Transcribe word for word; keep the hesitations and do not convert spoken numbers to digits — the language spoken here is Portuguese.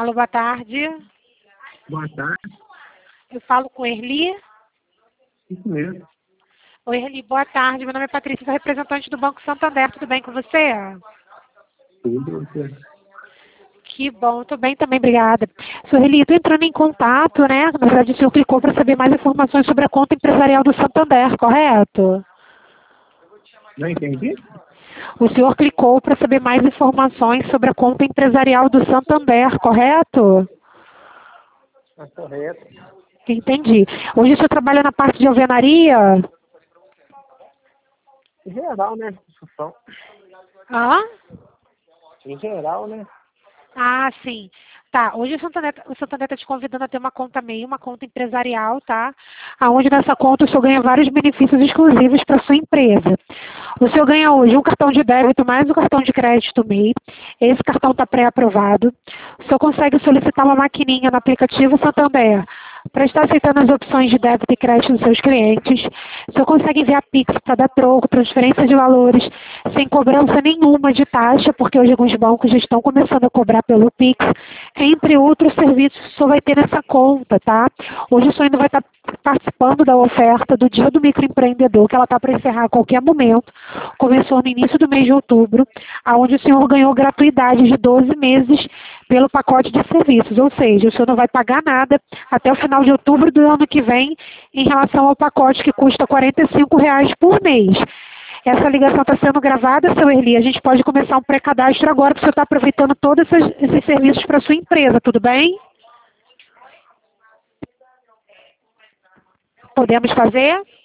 Alô, boa tarde. Boa tarde. Eu falo com Erli. Isso mesmo. Oi, Erli, boa tarde. Meu nome é Patrícia, sou representante do Banco Santander. Tudo bem com você? Tudo. Você. Que bom, tô bem também, obrigada. Sou Erli, tô entrando em contato, né? Na verdade, o senhor clicou para saber mais informações sobre a conta empresarial do Santander, correto? Não entendi? O senhor clicou para saber mais informações sobre a conta empresarial do Santander, correto? Tá correto. Entendi. Hoje o senhor trabalha na parte de alvenaria? Em geral, né? Construção. Hã? Em geral, né? Ah, sim. Tá, hoje o Santander, o Santander está te convidando a ter uma conta MEI, uma conta empresarial, tá? Aonde nessa conta o senhor ganha vários benefícios exclusivos para sua empresa. O senhor ganha hoje um cartão de débito mais um cartão de crédito MEI. Esse cartão está pré-aprovado. O senhor consegue solicitar uma maquininha no aplicativo Santander para estar aceitando as opções de débito e crédito dos seus clientes. O senhor consegue enviar Pix para dar troco, transferência de valores, sem cobrança nenhuma de taxa, porque hoje alguns bancos já estão começando a cobrar pelo Pix, entre outros serviços que o senhor vai ter nessa conta, tá? Hoje o senhor ainda vai estar participando da oferta do Dia do Microempreendedor, que ela está para encerrar a qualquer momento. Começou no início do mês de outubro, onde o senhor ganhou gratuidade de doze meses pelo pacote de serviços, ou seja, o senhor não vai pagar nada até o final de outubro do ano que vem em relação ao pacote que custa quarenta e cinco reais por mês. Essa ligação está sendo gravada, seu Erli. A gente pode começar um pré-cadastro agora, porque o senhor está aproveitando todos esses, esses serviços para a sua empresa, tudo bem? Podemos fazer?